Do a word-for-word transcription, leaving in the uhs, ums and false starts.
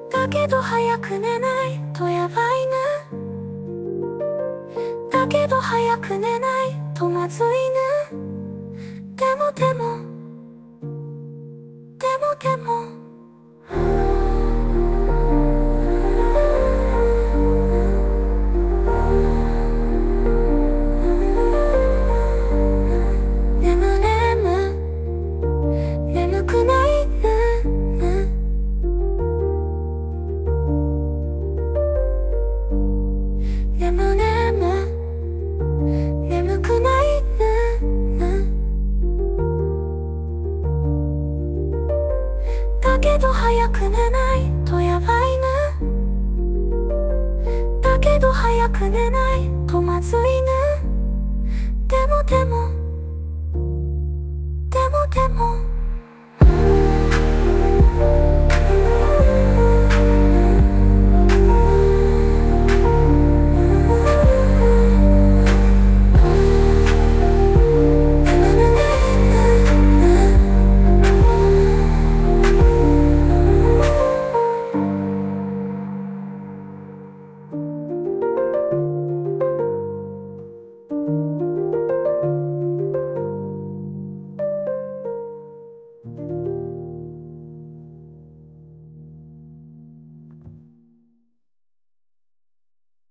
だけど早く寝ないとやばいな。だけど早く寝ないとまずいな。でもでもでもでも眠眠眠くないぬぬ眠眠眠くないぬぬだけど早く寝ないとやばいな。だけど早く寝ないとまずいな。